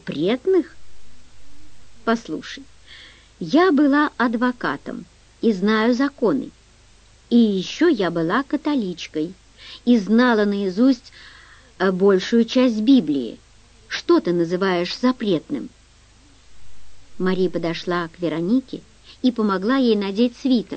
Запретных? Послушай, я была адвокатом и знаю законы. И еще я была католичкой и знала наизусть большую часть Библии. Что ты называешь запретным?» Мари подошла к Веронике и помогла ей надеть свитер.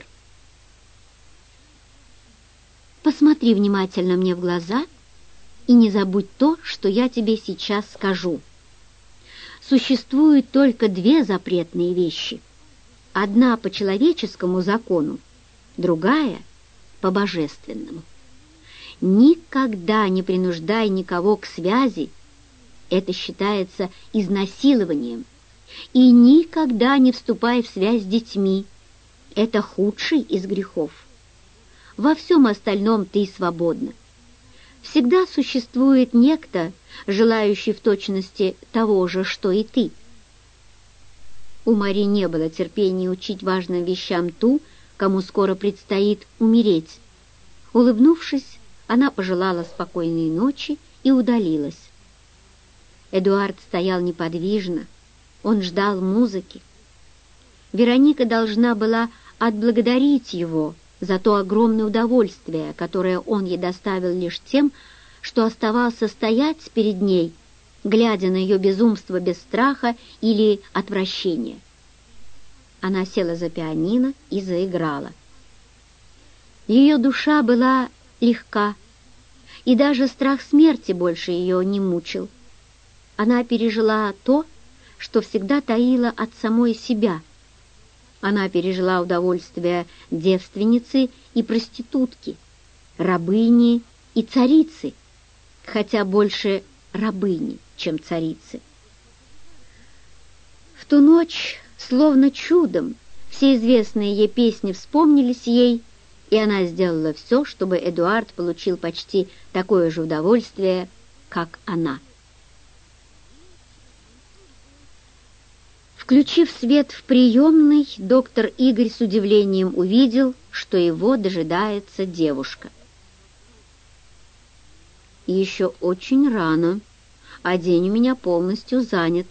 «Посмотри внимательно мне в глаза и не забудь то, что я тебе сейчас скажу. Существуют только две запретные вещи. Одна по человеческому закону, другая по божественному. Никогда не принуждай никого к связи, это считается изнасилованием, и никогда не вступай в связь с детьми, это худший из грехов. Во всем остальном ты свободна. Всегда существует некто, желающий в точности того же, что и ты». У Мари не было терпения учить важным вещам ту, кому скоро предстоит умереть. Улыбнувшись, она пожелала спокойной ночи и удалилась. Эдуард стоял неподвижно, он ждал музыки. Вероника должна была отблагодарить его за то огромное удовольствие, которое он ей доставил лишь тем, что оставался стоять перед ней, глядя на ее безумство без страха или отвращения. Она села за пианино и заиграла. Ее душа была легка, и даже страх смерти больше ее не мучил. Она пережила то, что всегда таила от самой себя. Она пережила удовольствие девственницы и проститутки, рабыни и царицы, хотя больше рабыни, чем царицы. В ту ночь, словно чудом, все известные ей песни вспомнились ей, и она сделала все, чтобы Эдуард получил почти такое же удовольствие, как она. Включив свет в приемной, доктор Игорь с удивлением увидел, что его дожидается девушка. «Еще очень рано, а день у меня полностью занят».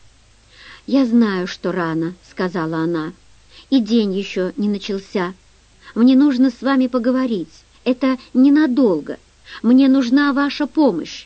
«Я знаю, что рано», — сказала она, — «и день еще не начался. Мне нужно с вами поговорить. Это ненадолго. Мне нужна ваша помощь».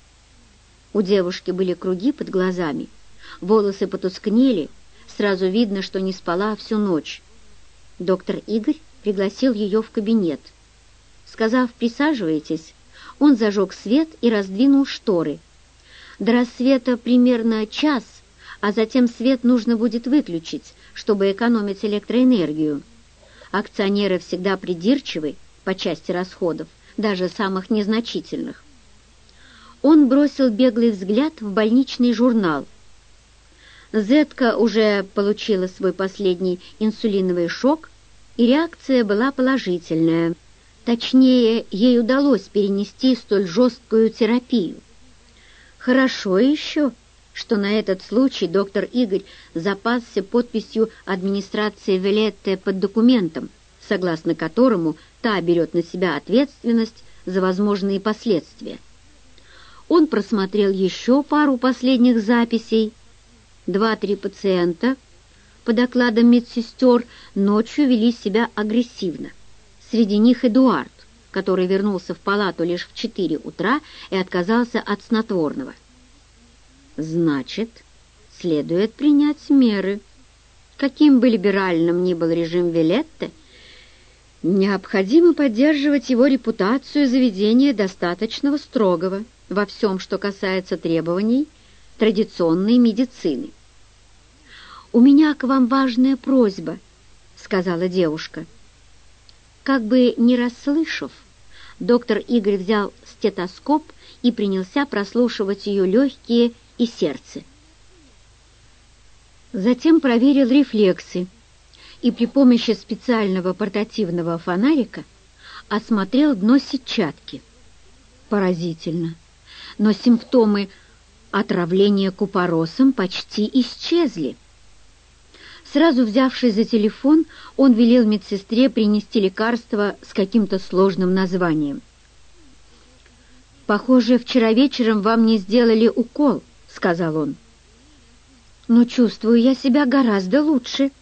У девушки были круги под глазами. Волосы потускнели, сразу видно, что не спала всю ночь. Доктор Игорь пригласил ее в кабинет. Сказав «присаживайтесь», он зажег свет и раздвинул шторы. До рассвета примерно час, а затем свет нужно будет выключить, чтобы экономить электроэнергию. Акционеры всегда придирчивы по части расходов, даже самых незначительных. Он бросил беглый взгляд в больничный журнал. Зетка уже получила свой последний инсулиновый шок, и реакция была положительная. Точнее, ей удалось перенести столь жесткую терапию. Хорошо еще, что на этот случай доктор Игорь запасся подписью администрации Вилетте под документом, согласно которому та берет на себя ответственность за возможные последствия. Он просмотрел еще пару последних записей. 2-3 пациента, по докладам медсестер, ночью вели себя агрессивно. Среди них Эдуард, который вернулся в палату лишь в 4 утра и отказался от снотворного. Значит, следует принять меры. Каким бы либеральным ни был режим Вилетте, необходимо поддерживать его репутацию заведения достаточно строгого во всем, что касается требований традиционной медицины. «У меня к вам важная просьба», — сказала девушка. Как бы не расслышав, доктор Игорь взял стетоскоп и принялся прослушивать ее легкие и сердце. Затем проверил рефлексы и при помощи специального портативного фонарика осмотрел дно сетчатки. Поразительно, но симптомы отравления купоросом почти исчезли. Сразу взявшись за телефон, он велел медсестре принести лекарство с каким-то сложным названием. «Похоже, вчера вечером вам не сделали укол», — сказал он. но чувствую я себя гораздо лучше.